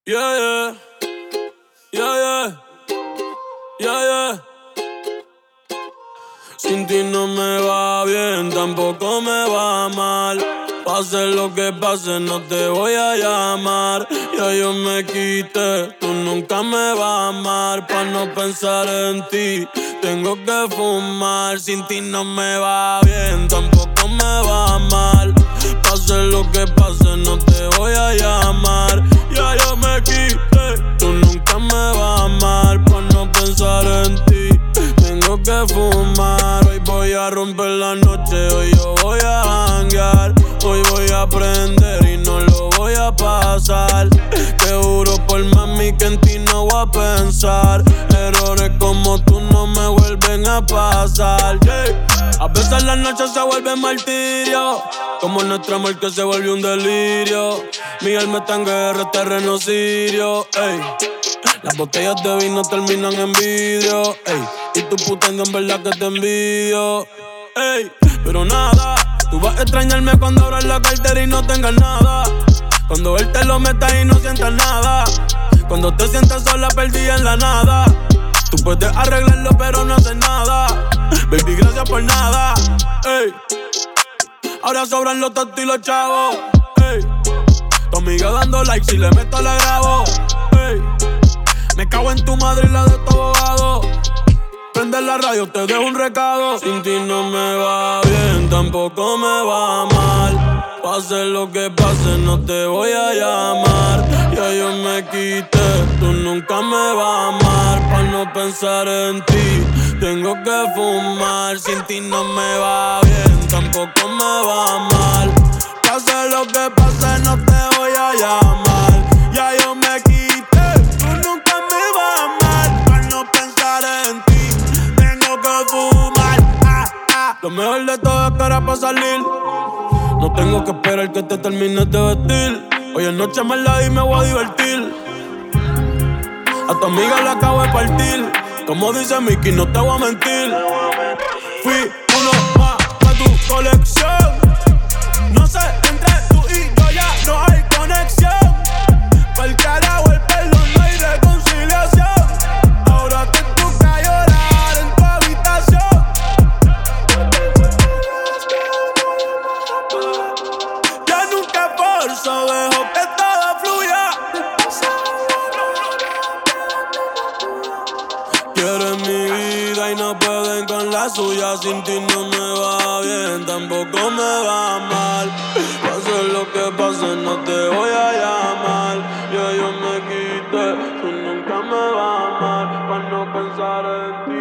Yeah, yeah, yeah, yeah, yeah, yeah. Sin ti no me va bien, tampoco me va mal. Pase lo que pase, no te voy a llamar. Ya yo me quité, tú nunca me vas a amar. Pa' no pensar en ti, tengo que fumar. Sin ti no me va bien, tampoco me va mal. Pase lo que pase, no te voy a llamar. Ya yo me quité, tú nunca me vas a amar. Pa' no pensar en ti, tengo que fumar. Hoy voy a romper la noche, hoy yo voy a janguear. Hoy voy a aprender y no lo voy a pasar. Te juro por mami que en ti no voy a pensar. Errores como tú no me vuelven a pasar, yeah. A veces la noche se vuelve martirio, como nuestro amor que se volvió un delirio. Mi alma está en guerra, terreno sirio, ey. Las botellas de vino terminan en vidrio, ey. Y tu putendo en verdad que te envidio, ey. Pero nada, tú vas a extrañarme cuando abras la cartera y no tengas nada. Cuando él te lo meta y no sientas nada. Cuando te sientas sola perdida en la nada. Tú puedes arreglarlo pero no haces nada. Baby, gracias por nada, ey. Ahora sobran los tontos y los chavos, ey. Tu amiga dando like, si le meto la grabo, ey. Me cago en tu madre y la de tu abogado. Prende la radio, te dejo un recado. Sin ti no me va bien, tampoco me va mal. Pase lo que pase, no te voy a llamar. Ya yo me quité, tú nunca me vas a amar. Pa' no pensar en ti, tengo que fumar. Sin ti no me va bien, tampoco me va mal. Pase lo que pase, no te voy a llamar. Ya yo me quité, tú nunca me vas a amar. Pa' no pensar en ti, tengo que fumar. Lo mejor de todo es que ahora pa' salir no tengo que esperar que te termines de vestir. Hoy en noche me la di y me voy a divertir. A tu amiga la acabo de partir. Como dice Mickey, no te voy a mentir. Fui uno más pa' tu colección. No sé, entre tú y yo ya no hay conexión. Pa'l carajo el pelo, no hay reconciliación. Ahora te toca llorar en tu habitación. Ya nunca forzo, dejo que todo fluya. Quieren mi vida y no pueden con la suya. Sin ti no me va bien, tampoco me va mal. Pase lo que pase, no te voy a llamar. Ya yo me quité, tú nunca me vas a amar. Pa' no pensar en ti.